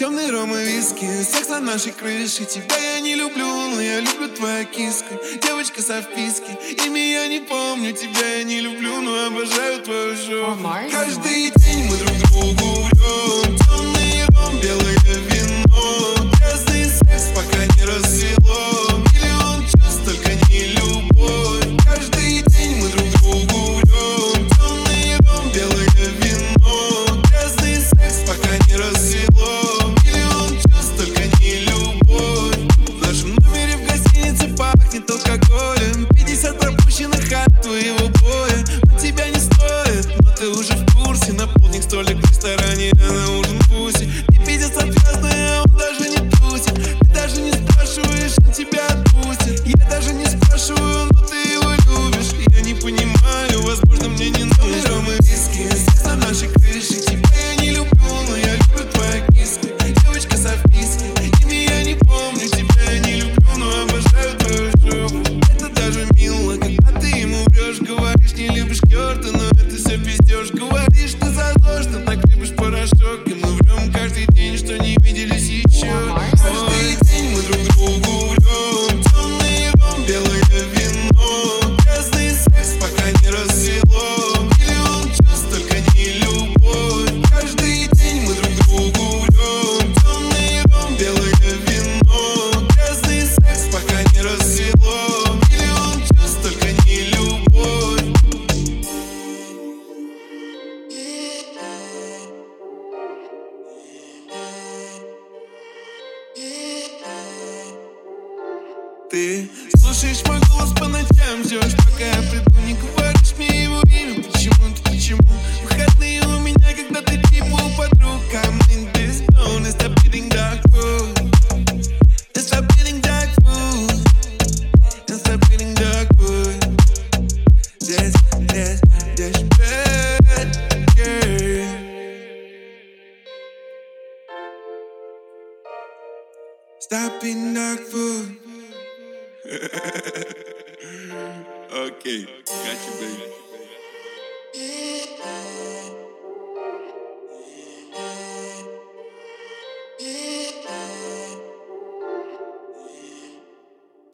Темный ром и виски, секс на нашей крыше. Тебя я не люблю, но я люблю твою киску. Девочка со вписки, имя я не помню. Тебя я не люблю, но обожаю твою жопу. Каждый день мы друг другу врем. Темный ром, белое вино. Грязный секс, пока не рассвело. Миллион чувств, только не любовь. Каждый день мы друг другу врем. Темный ром, белое вино. Грязный секс, пока не рассвело. Миллион чувств, только не любовь. В нашем номере в гостинице пахнет алкоголем. 50 пропущенных от твоего боя. Он тебя не стоит, но ты уже в курсе. На полдник столик в ресторане, а на ужин пуси. Ты пиздец отвязный, а он даже не тусит. Ты даже не спрашиваешь, он тебя отпустит. Я даже не спрашиваю, но ты его любишь. Я не понимаю, возможно, мне не нужен ром и виски, секс на нашей крыше. Тебя я не люблю, но я люблю твою киску. Девочка со вписки, имя я не помню. Тебя я не люблю, но обожаю твою жопу. Это даже мило, когда ты ему врешь. Говоришь, не любишь Кёрта, но это все пиздешь. Говоришь, ты задошно, так любишь порошок. И мы врем каждый день, что не виделись еще. Каждый день мы друг другу врем. Темный ром, белое вино. Грязный секс, пока не рассвело. Миллион чувств, только не любовь. Каждый день мы друг другу врем. Темный ром, белое вино. Грязный секс, пока не рассвело. Миллион чувств, только не любовь. Ты слушаешь мой голос по ночам, ждешь, пока я приду. Не говоришь мне его имя, почему? Выходные у меня, когда ты типа у подруг. I'm in this zone, and stop eating dog food. And stop eating dog food. And stop eating dog food. That's bad, girl. Stop eating dog food. Okay, got you, baby.